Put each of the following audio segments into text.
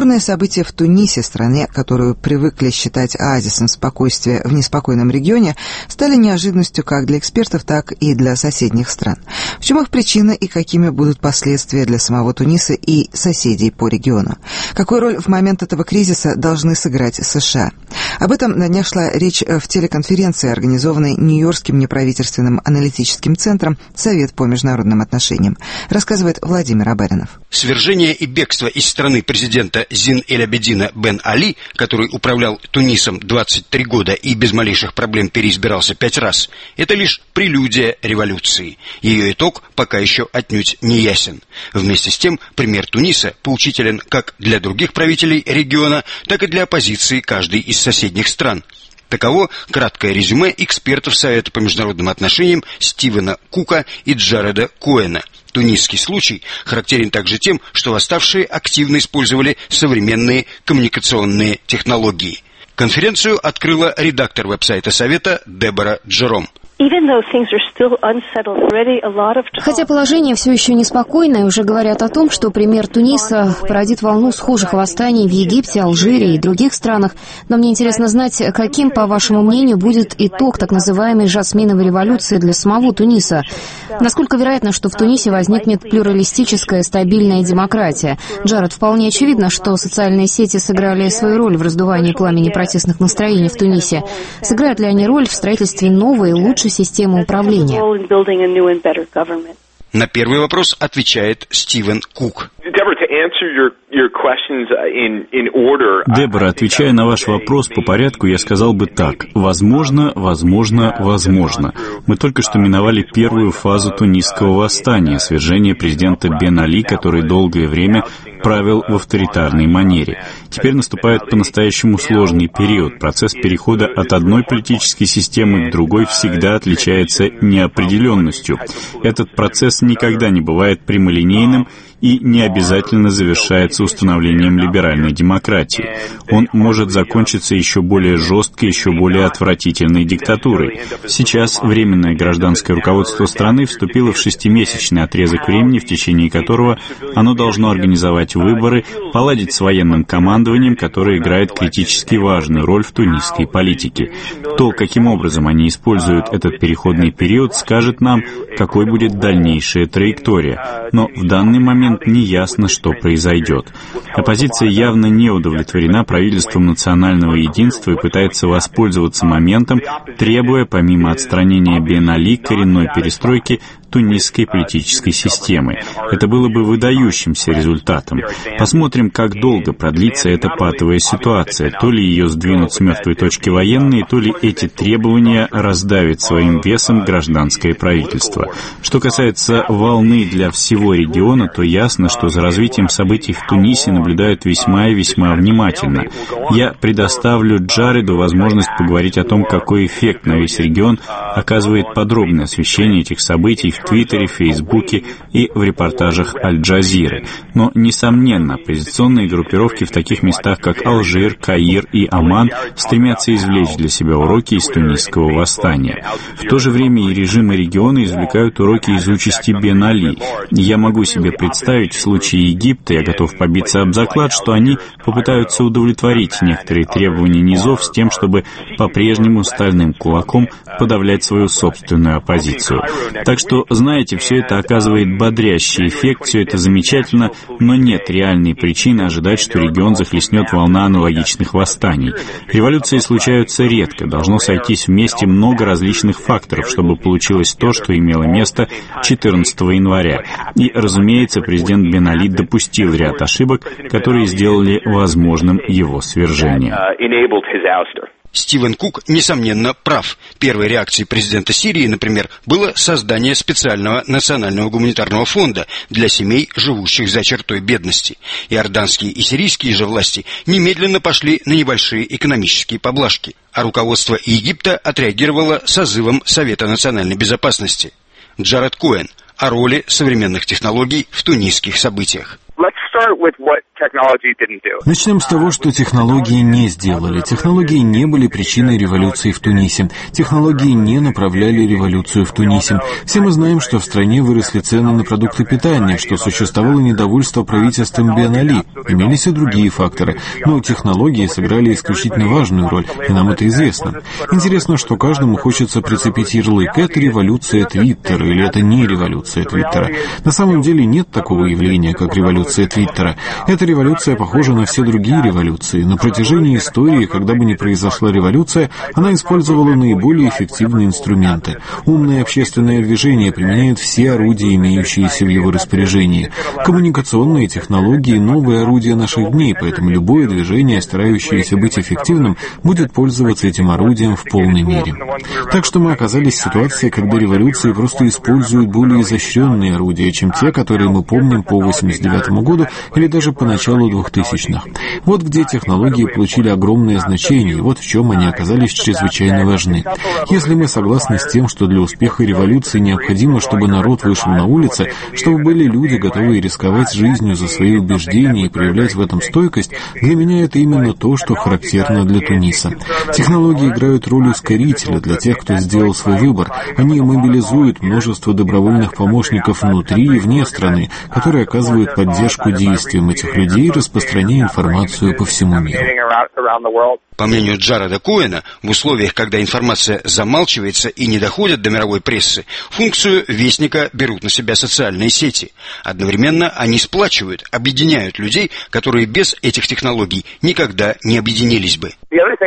Бурные события в Тунисе, стране, которую привыкли считать оазисом спокойствия в неспокойном регионе, стали неожиданностью как для экспертов, так и для соседних стран. В чем их причина и какими будут последствия для самого Туниса и соседей по региону? Какую роль в момент этого кризиса должны сыграть США? Об этом на днях шла речь в телеконференции, организованной Нью-Йоркским неправительственным аналитическим центром «Совет по международным отношениям», рассказывает Владимир Абаринов. Свержение и бегство из страны президента Зин-эль-Абидина Бен Али, который управлял Тунисом 23 года и без малейших проблем переизбирался 5 раз, это лишь прелюдия революции. Ее итог пока еще отнюдь не ясен. Вместе с тем, пример Туниса поучителен как для других правителей региона, так и для оппозиции каждой из соседних стран. Таково краткое резюме экспертов Совета по международным отношениям Стивена Кука и Джареда Коэна. Тунисский случай характерен также тем, что восставшие активно использовали современные коммуникационные технологии. Конференцию открыла редактор веб-сайта Совета Дебора Джером. Хотя положение все еще неспокойное, уже говорят о том, что пример Туниса породит волну схожих восстаний в Египте, Алжире и других странах. Но мне интересно знать, каким, по вашему мнению, будет итог так называемой жасминовой революции для самого Туниса. Насколько вероятно, что в Тунисе возникнет плюралистическая, стабильная демократия? Джаред, вполне очевидно, что социальные сети сыграли свою роль в раздувании пламени протестных настроений в Тунисе. Сыграют ли они роль в строительстве новой, лучшей системы управления? На первый вопрос отвечает Стивен Кук. Дебора, отвечая на ваш вопрос по порядку, я сказал бы так. Возможно. Мы только что миновали первую фазу тунисского восстания, свержение президента Бен Али, который долгое время правил в авторитарной манере. Теперь наступает по-настоящему сложный период. Процесс перехода от одной политической системы к другой всегда отличается неопределенностью. Этот процесс никогда не бывает прямолинейным и не обязательно завершается установлением либеральной демократии. Он может закончиться еще более жесткой, еще более отвратительной диктатурой. Сейчас временное гражданское руководство страны вступило в 6-месячный отрезок времени, в течение которого оно должно организовать выборы, поладить с военным командованием, которое играет критически важную роль в тунисской политике. То, каким образом они используют этот переходный период, скажет нам, какой будет дальнейшая траектория. Но в данный момент не ясно, что произойдет. Оппозиция явно не удовлетворена правительством национального единства и пытается воспользоваться моментом, требуя, помимо отстранения Бен Али, коренной перестройки тунисской политической системы. Это было бы выдающимся результатом. Посмотрим, как долго продлится эта патовая ситуация. То ли ее сдвинут с мертвой точки военные, то ли эти требования раздавит своим весом гражданское правительство. Что касается волны для всего региона, то ясно, что за развитием событий в Тунисе наблюдают весьма и весьма внимательно. Я предоставлю Джареду возможность поговорить о том, какой эффект на весь регион оказывает подробное освещение этих событий в Твиттере, Фейсбуке и в репортажах Аль-Джазиры. Но, несомненно, оппозиционные группировки в таких местах, как Алжир, Каир и Оман, стремятся извлечь для себя уроки из тунисского восстания. В то же время и режимы региона извлекают уроки из участи Бен Али. Я могу себе представить, в случае Египта, я готов побиться об заклад, что они попытаются удовлетворить некоторые требования низов с тем, чтобы по-прежнему стальным кулаком подавлять свою собственную оппозицию. Так что, знаете, все это оказывает бодрящий эффект, все это замечательно, но нет реальной причины ожидать, что регион захлестнет волна аналогичных восстаний. Революции случаются редко, должно сойтись вместе много различных факторов, чтобы получилось то, что имело место 14 января. И, разумеется, президент Бен Али допустил ряд ошибок, которые сделали возможным его свержение. Стивен Кук, несомненно, прав. Первой реакцией президента Сирии, например, было создание специального национального гуманитарного фонда для семей, живущих за чертой бедности. Иорданские и сирийские же власти немедленно пошли на небольшие экономические поблажки, а руководство Египта отреагировало созывом Совета национальной безопасности. Джаред Коэн о роли современных технологий в тунисских событиях. Начнем с того, что технологии не сделали. Технологии не были причиной революции в Тунисе. Технологии не направляли революцию в Тунисе. Все мы знаем, что в стране выросли цены на продукты питания, что существовало недовольство правительством Бен Али. Имелись и другие факторы. Но технологии сыграли исключительно важную роль, и нам это известно. Интересно, что каждому хочется прицепить ярлык: это революция Твиттера или это не революция Твиттера. На самом деле нет такого явления, как революция Твиттера. Эта революция похожа на все другие революции. На протяжении истории, когда бы ни произошла революция, она использовала наиболее эффективные инструменты. Умное общественное движение применяет все орудия, имеющиеся в его распоряжении. Коммуникационные технологии — новые орудия наших дней, поэтому любое движение, старающееся быть эффективным, будет пользоваться этим орудием в полной мере. Так что мы оказались в ситуации, когда революции просто используют более изощренные орудия, чем те, которые мы помним по 1989 году или даже по началу 2000-х. Вот где технологии получили огромное значение, и вот в чем они оказались чрезвычайно важны. Если мы согласны с тем, что для успеха революции необходимо, чтобы народ вышел на улицы, чтобы были люди, готовые рисковать жизнью за свои убеждения и проявлять в этом стойкость, для меня это именно то, что характерно для Туниса. Технологии играют роль ускорителя для тех, кто сделал свой выбор. Они мобилизуют множество добровольных помощников внутри и вне страны, которые оказывают поддержку действиям этих людей, распространяя информацию по всему миру. По мнению Джареда Коэна, в условиях, когда информация замалчивается и не доходит до мировой прессы, функцию вестника берут на себя социальные сети. Одновременно они сплачивают, объединяют людей, которые без этих технологий никогда не объединились бы.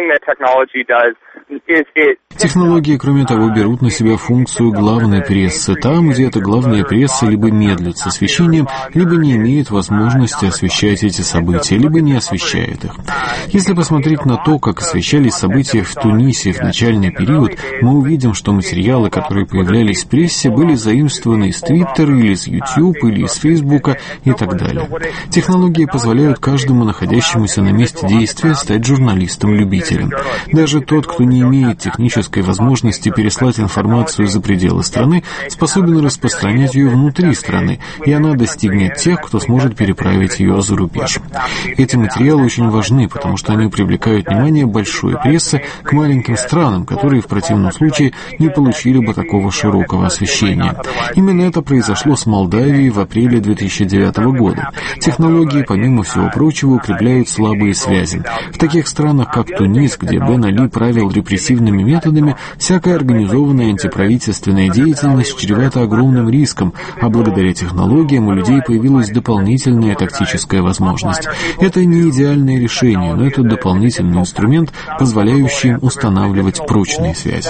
Технологии, кроме того, берут на себя функцию главной прессы. Там, где эта главная пресса либо медлит с освещением, либо не имеет возможности освещать эти события, либо не освещает их. Если посмотреть на то, как освещались события в Тунисе в начальный период, мы увидим, что материалы, которые появлялись в прессе, были заимствованы из Твиттера, или из YouTube, или из Фейсбука и так далее. Технологии позволяют каждому находящемуся на месте действия стать журналистом-любителем. Даже тот, кто не имеет технической возможности переслать информацию за пределы страны, способен распространять ее внутри страны, и она достигнет тех, кто сможет переправить ее за рубеж. Эти материалы очень важны, потому что они привлекают внимание большой прессы к маленьким странам, которые в противном случае не получили бы такого широкого освещения. Именно это произошло с Молдавией в апреле 2009 года. Технологии, помимо всего прочего, укрепляют слабые связи. В таких странах, как Тунис, где Бен Али правил репрессивными методами, всякая организованная антиправительственная деятельность чревата огромным риском, а благодаря технологиям у людей появилась дополнительная тактическая возможность. Это не идеальное решение, но это дополнительный инструмент, позволяющий им устанавливать прочные связи.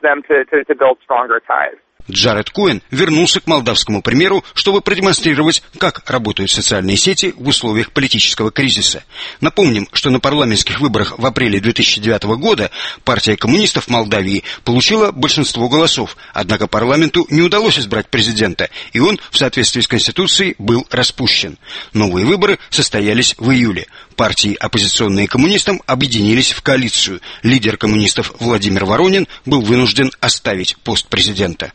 Джаред Коэн вернулся к молдавскому примеру, чтобы продемонстрировать, как работают социальные сети в условиях политического кризиса. Напомним, что на парламентских выборах в апреле 2009 года партия коммунистов Молдавии получила большинство голосов, однако парламенту не удалось избрать президента, и он, в соответствии с Конституцией, был распущен. Новые выборы состоялись в июле. Партии, оппозиционные коммунистам, объединились в коалицию. Лидер коммунистов Владимир Воронин был вынужден оставить пост президента.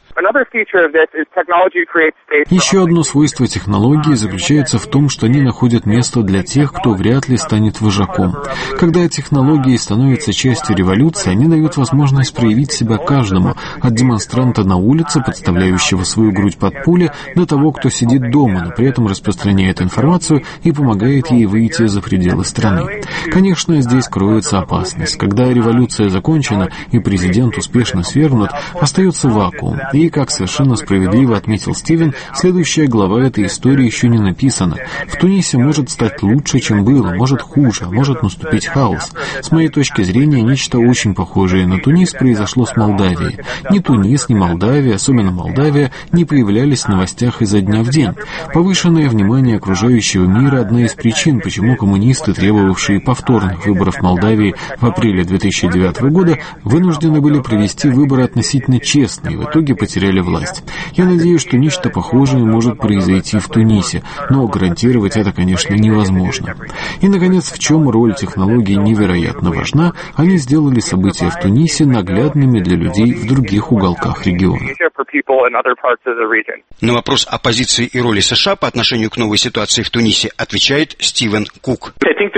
Еще одно свойство технологий заключается в том, что они находят место для тех, кто вряд ли станет вожаком. Когда технологии становятся частью революции, они дают возможность проявить себя каждому, от демонстранта на улице, подставляющего свою грудь под пули, до того, кто сидит дома, но при этом распространяет информацию и помогает ей выйти за пределы страны. Конечно, здесь кроется опасность. Когда революция закончена и президент успешно свергнут, остается вакуум. И, как совершенно справедливо отметил Стивен, следующая глава этой истории еще не написана. В Тунисе может стать лучше, чем было, может хуже, а может наступить хаос. С моей точки зрения, нечто очень похожее на Тунис произошло с Молдавией. Ни Тунис, ни Молдавия, особенно Молдавия, не появлялись в новостях изо дня в день. Повышенное внимание окружающего мира – одна из причин, почему коммунисты, требовавшие повторных выборов в Молдавии в апреле 2009 года, вынуждены были провести выборы относительно честные, в итоге потеряли власть. Я надеюсь, что нечто похожее может произойти в Тунисе, но гарантировать это, конечно, невозможно. И, наконец, в чем роль технологий невероятно важна, они сделали события в Тунисе наглядными для людей в других уголках региона. На вопрос о позиции и роли США по отношению к новой ситуации в Тунисе отвечает Стивен Кук.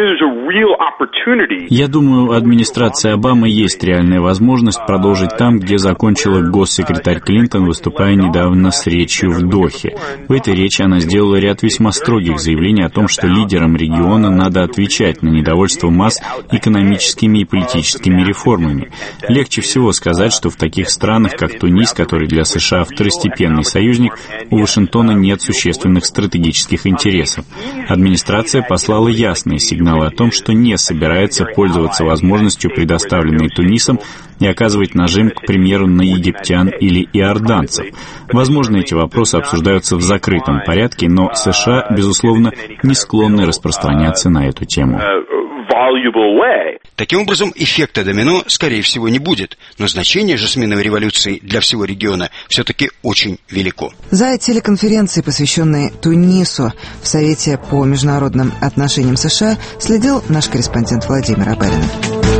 Я думаю, у администрации Обамы есть реальная возможность продолжить там, где закончила госсекретарь Клинтон, выступая недавно с речью в Дохе. В этой речи она сделала ряд весьма строгих заявлений о том, что лидерам региона надо отвечать на недовольство масс экономическими и политическими реформами. Легче всего сказать, что в таких странах, как Тунис, который для США второстепенный союзник, у Вашингтона нет существенных стратегических интересов. Администрация послала ясные сигналы о том, что не собирается пользоваться возможностью, предоставленной Тунисом, и оказывать нажим, к примеру, на египтян или иорданцев. Возможно, эти вопросы обсуждаются в закрытом порядке, но США, безусловно, не склонны распространяться на эту тему. Таким образом, эффекта домино, скорее всего, не будет, но значение жасминовой революции для всего региона все-таки очень велико. За телеконференцией, посвященной Тунису в Совете по международным отношениям США, следил наш корреспондент Владимир Абарин.